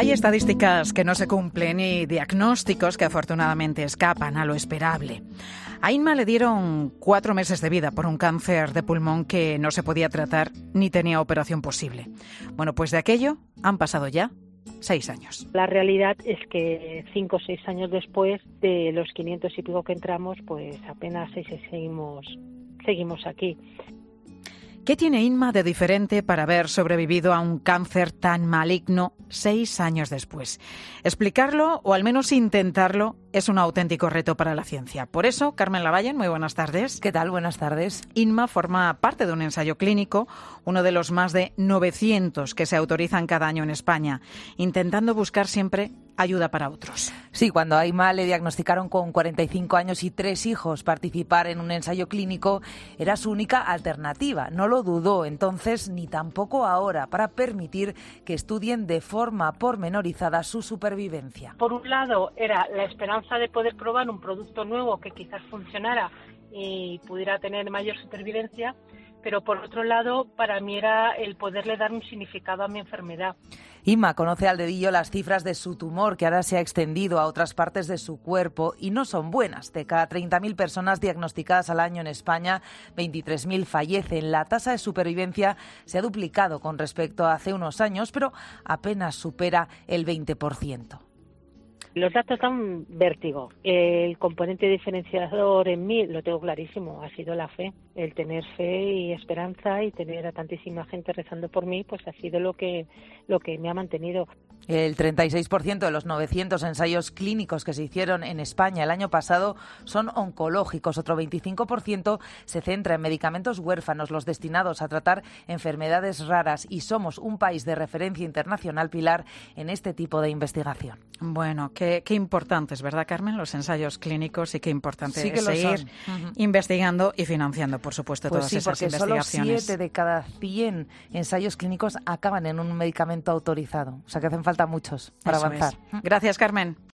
Hay estadísticas que no se cumplen y diagnósticos que afortunadamente escapan a lo esperable. A Inma le dieron 4 meses de vida por un cáncer de pulmón que no se podía tratar ni tenía operación posible. Bueno, pues de aquello han pasado ya 6 años. La realidad es que 5 o 6 años después de los 500 y pico que entramos, pues apenas 6 seguimos aquí. ¿Qué tiene Inma de diferente para haber sobrevivido a un cáncer tan maligno 6 años después? Explicarlo, o al menos intentarlo, es un auténtico reto para la ciencia. Por eso, Carmen Lavallen, muy buenas tardes. ¿Qué tal? Buenas tardes. Inma forma parte de un ensayo clínico, uno de los más de 900 que se autorizan cada año en España, intentando buscar siempre ayuda para otros. Sí, cuando a Inma le diagnosticaron con 45 años y 3 hijos, participar en un ensayo clínico era su única alternativa. No lo dudó entonces ni tampoco ahora, para permitir que estudien de forma pormenorizada su supervivencia. Por un lado era la esperanza de poder probar un producto nuevo que quizás funcionara y pudiera tener mayor supervivencia, pero por otro lado para mí era el poderle dar un significado a mi enfermedad. Inma conoce al dedillo las cifras de su tumor, que ahora se ha extendido a otras partes de su cuerpo, y no son buenas. De cada 30.000 personas diagnosticadas al año en España, 23.000 fallecen. La tasa de supervivencia se ha duplicado con respecto a hace unos años, pero apenas supera el 20%. Los datos dan vértigo. El componente diferenciador en mí, lo tengo clarísimo, ha sido la fe. El tener fe y esperanza y tener a tantísima gente rezando por mí, pues ha sido lo que me ha mantenido. El 36% de los 900 ensayos clínicos que se hicieron en España el año pasado son oncológicos. Otro 25% se centra en medicamentos huérfanos, los destinados a tratar enfermedades raras. Y somos un país de referencia internacional, Pilar, en este tipo de investigación. Bueno, qué importantes, ¿verdad, Carmen? Los ensayos clínicos, y qué importante sí que es seguir investigando y financiando, por supuesto, pues todas sí, esas porque investigaciones. Solo 7 de cada 100 ensayos clínicos acaban en un medicamento autorizado. O sea que hacen falta muchos para Eso avanzar. es. Gracias, Carmen.